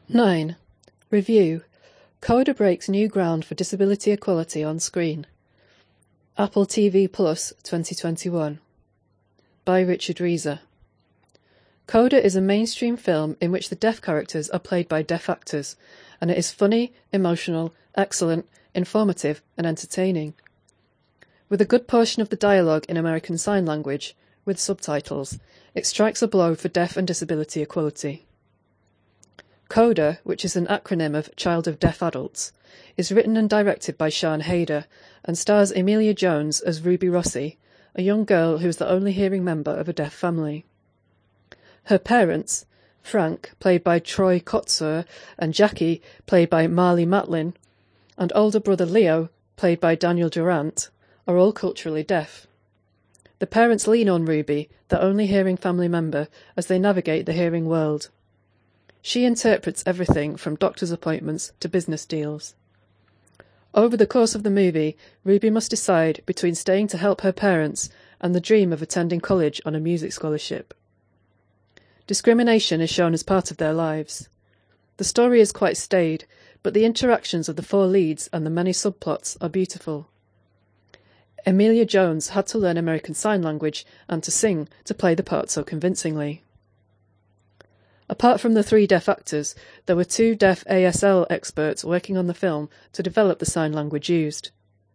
9. Review. Coda breaks new ground for disability equality on screen. Apple TV Plus 2021. By Richard Reeser. Coda is a mainstream film in which the deaf characters are played by deaf actors, and it is funny, emotional, excellent, informative, and entertaining. With a good portion of the dialogue in American Sign Language, with subtitles, it strikes a blow for deaf and disability equality. CODA, which is an acronym of Child of Deaf Adults, is written and directed by Sian Heder and stars Emilia Jones as Ruby Rossi, a young girl who is the only hearing member of a deaf family. Her parents, Frank, played by Troy Kotsur, and Jackie, played by Marlee Matlin, and older brother Leo, played by Daniel Durant, are all culturally deaf. The parents lean on Ruby, the only hearing family member, as they navigate the hearing world. She interprets everything from doctor's appointments to business deals. Over the course of the movie, Ruby must decide between staying to help her parents and the dream of attending college on a music scholarship. Discrimination is shown as part of their lives. The story is quite staid, but the interactions of the four leads and the many subplots are beautiful. Emilia Jones had to learn American Sign Language and to sing to play the part so convincingly. Apart from the 3 deaf actors, there were 2 deaf ASL experts working on the film to develop the sign language used.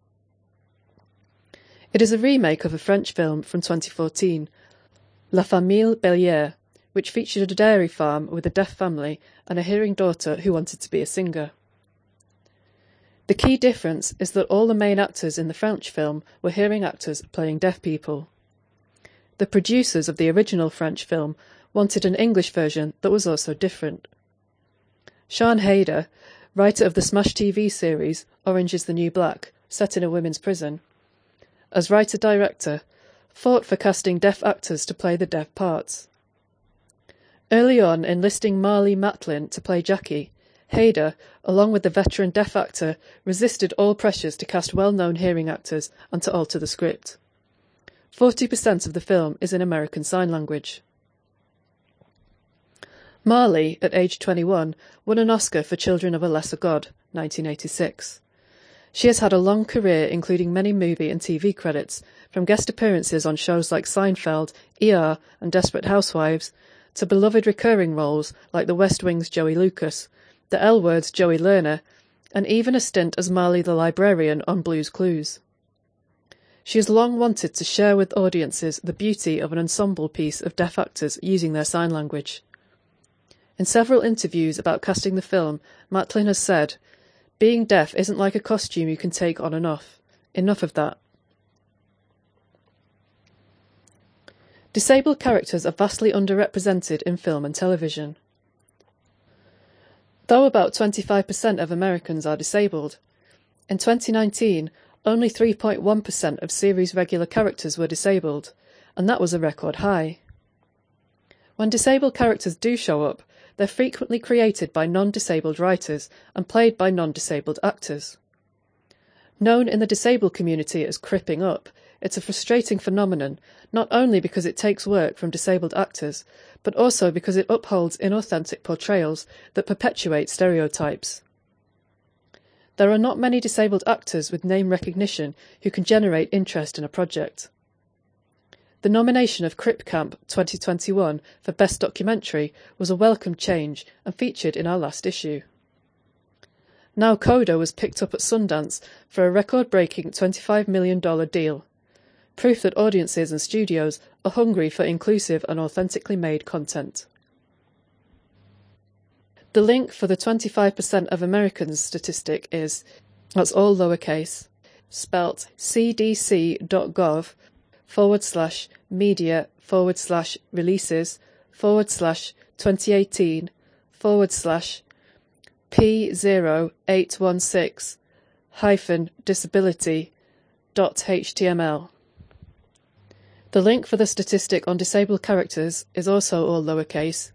It is a remake of a French film from 2014, La Famille Bélier, which featured a dairy farm with a deaf family and a hearing daughter who wanted to be a singer. The key difference is that all the main actors in the French film were hearing actors playing deaf people. The producers of the original French film wanted an English version that was also different. Sian Heder, writer of the Smash TV series Orange is the New Black, set in a women's prison, as writer-director, fought for casting deaf actors to play the deaf parts. Early on, enlisting Marlee Matlin to play Jackie, Heder, along with the veteran deaf actor, resisted all pressures to cast well-known hearing actors and to alter the script. 40% of the film is in American Sign Language. Marlee, at age 21, won an Oscar for Children of a Lesser God, 1986. She has had a long career including many movie and TV credits, from guest appearances on shows like Seinfeld, ER and Desperate Housewives, to beloved recurring roles like The West Wing's Joey Lucas, The L Word's Joey Lerner, and even a stint as Marley the Librarian on Blue's Clues. She has long wanted to share with audiences the beauty of an ensemble piece of deaf actors using their sign language. In several interviews about casting the film, Matlin has said, "Being deaf isn't like a costume you can take on and off. Enough of that." Disabled characters are vastly underrepresented in film and television. Though about 25% of Americans are disabled, in 2019, only 3.1% of series regular characters were disabled, and that was a record high. When disabled characters do show up, they're frequently created by non-disabled writers and played by non-disabled actors. Known in the disabled community as cripping up, it's a frustrating phenomenon, not only because it takes work from disabled actors, but also because it upholds inauthentic portrayals that perpetuate stereotypes. There are not many disabled actors with name recognition who can generate interest in a project. The nomination of Crip Camp 2021 for Best Documentary was a welcome change and featured in our last issue. Now Coda was picked up at Sundance for a record-breaking $25 million deal, proof that audiences and studios are hungry for inclusive and authentically made content. The link for the 25% of Americans statistic is, that's all lowercase, spelt cdc.gov/media/2018//P0816-disability.html. The link for the statistic on disabled characters is also all lowercase,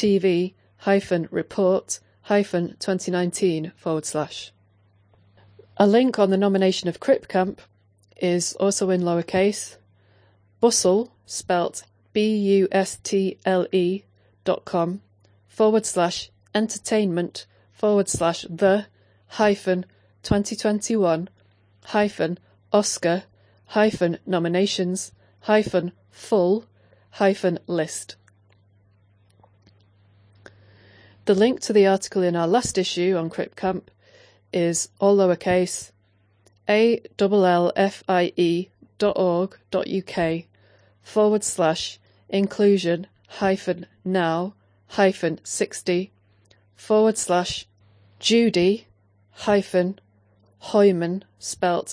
respectability.org/2019/GLAAD-TV-report-2019/. A link on the nomination of Crip Camp is also in lowercase. Bustle, spelt bustle.the-hyphen-2021-Oscar-nominations-full-list. The link to the article in our last issue on Crip Camp is all lowercase allfie.org.uk/inclusion-now-60/Judy-Heumann, spelt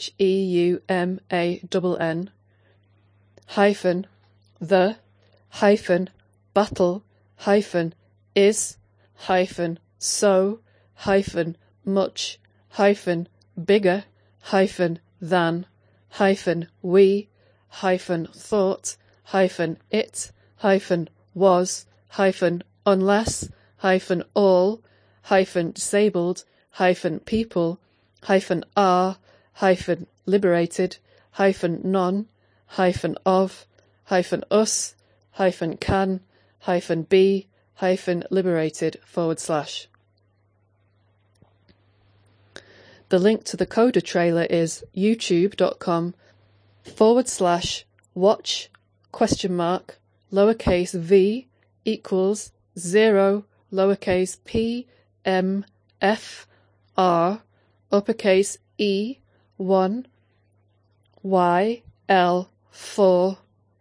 HEUMANN, hyphen the hyphen battle hyphen is hyphen so hyphen much hyphen bigger hyphen than hyphen we hyphen thought hyphen it hyphen was hyphen unless hyphen all hyphen disabled hyphen people hyphen are hyphen liberated hyphen none hyphen of hyphen us hyphen can hyphen be hyphen liberated /. The link to the Coda trailer is youtube.com/watch lowercase v equals 0 lowercase p m f r uppercase e 1 y l 4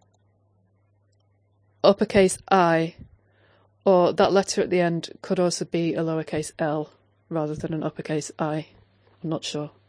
uppercase I, or that letter at the end could also be a lowercase l rather than an uppercase I. I'm not sure.